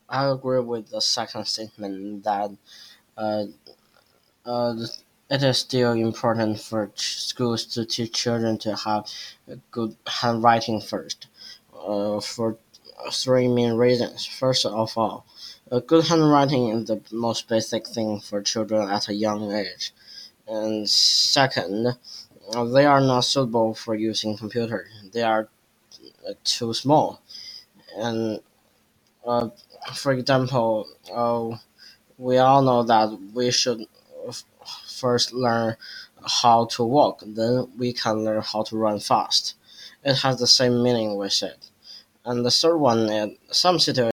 I agree with the second statement that uh, uh, it is still important for schools to teach children to have good handwriting first, for three main reasons. First of all, a good handwriting is the most basic thing for children at a young age. And second, they are not suitable for using computer. They are too small. And uh, for example, we all know that we should first learn how to walk, then we can learn how to run fast. It has the same meaning with it. And the third one, in some situations,